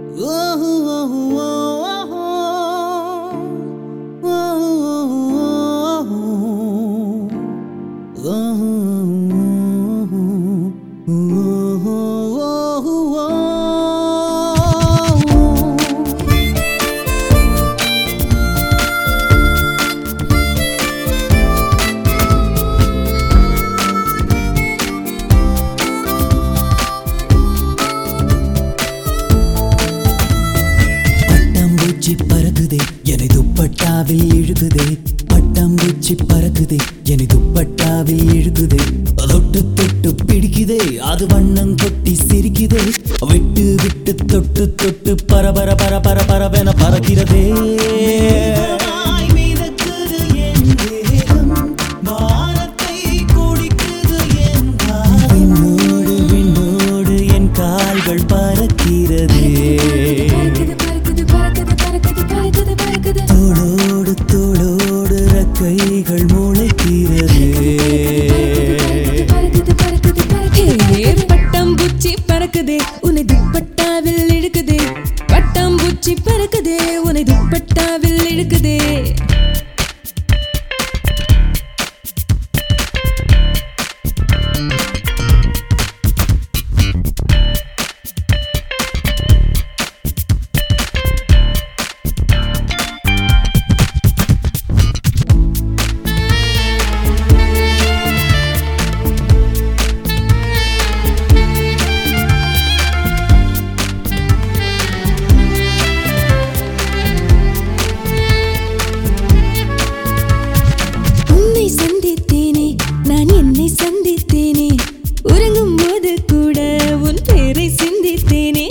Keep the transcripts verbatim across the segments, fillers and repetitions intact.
பறக்குதே என்னை துப்பட்டாவில் இழுக்குதே பட்டாம்பூச்சி பறக்குதே என்னை துப்பட்டாவில் இழுக்குதே தொட்டு தொட்டு பிடிக்குதே அது வண்ணம் கொட்டி சிரிக்குதே விட்டு விட்டு தொட்டு தொட்டு பரபர பர பர பரவென பறக்கிறதே விண்ணோடு விண்ணோடு என் கால்கள் பறக்கிறதே தோளோடு தோளோடு கைகள் முளைக்கிறதே பட்டாம்பூச்சி பறக்குதே உன்னை துப்பட்டாவில் இழுக்குதே பட்டாம்பூச்சி பறக்குதே உன்னை துப்பட்டாவில் இழுக்குதே சந்தித்தேனே நான் என்னை சந்தித்தேனே உறங்கும் போது கூட உன் பேரை சிந்தித்தேனே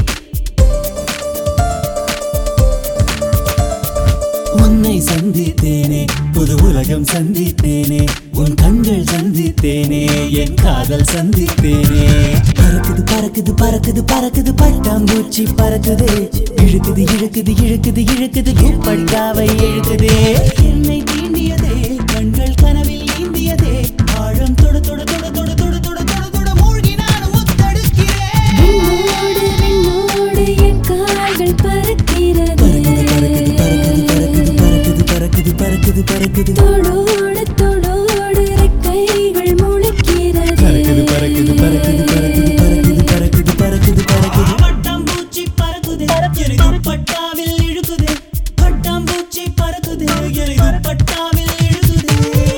உன்னை சந்தித்தேனே புது உலகம் சந்தித்தேனே உன் கண்கள் சந்தித்தேனே என் காதல் சந்தித்தேனே பறக்குது பறக்குது பறக்குது பறக்குது பட்டாம்பூச்சி பறக்குதே இழுக்குது இழுக்குது இழுக்குது இழுக்குது துப்பட்டாவை இழுக்குதே என்னை தீண்டியதே கண்கள் கனவில் நீந்தியதே ஆழம் தொட தொட தொட தொட தொட தொட தொட தொட மூழ்கி நான் முத்தெடுக்கிறேன் விண்ணோடு விண்ணோடு என் கால்கள் பறக்கிறதே பறக்குது பறக்குது பறக்குது பறக்குது பறக்குது தோளோடு தோளோடு கைகள் முளைக்கிறதே பறக்குது பறக்குது பறக்குது பறக்குது பறக்குது பறக்குது பறக்குது பறக்குது பட்டாம்பூச்சி பறக்குது என்னை துப்பட்டாவில் இழுக்குது பட்டாம்பூச்சி பறக்குது என்னை துப்பட்டாவில் இழுக்குது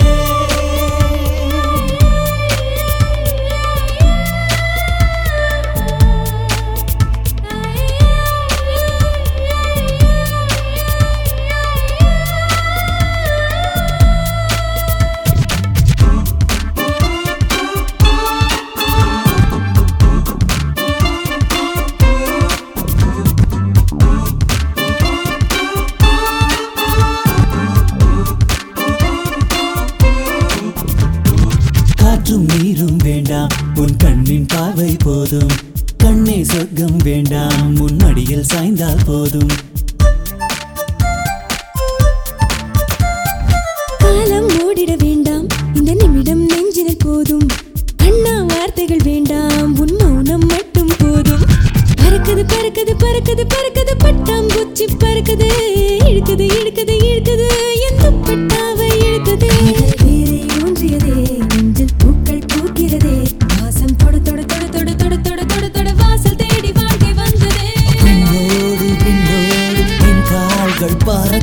காற்றும் நீரும் வேண்டாம் உன் கண்ணின் பார்வை போதும் கண்ணே சொர்க்கம் வேண்டாம் உன் மடியில் சாய்ந்தால் போதும் காலம் ஓடிட வேண்டாம் இந்த நிமிடம் நெஞ்சினில் போதும் அண்ணா வார்த்தைகள் வேண்டாம் உன் மௌனம் மட்டும் போதும் பறக்குது பறக்குது பறக்குது பறக்குது பட்டாம்பூச்சி பறக்குது இழுக்குது இழுக்குது இழுக்குது என் துப்பட்டாவை இழுக்குது வேரை ஊன்றியதே நெஞ்சில் பூக்கள் பூக்கிறதே வாசம் தொட தொட தொட தொட தொட தொட தொட தொட வாசல் தேடி வாழ்க்கை வந்ததே பின்னோடு பின்னோடு என் கால்கள் பறக்கிறதே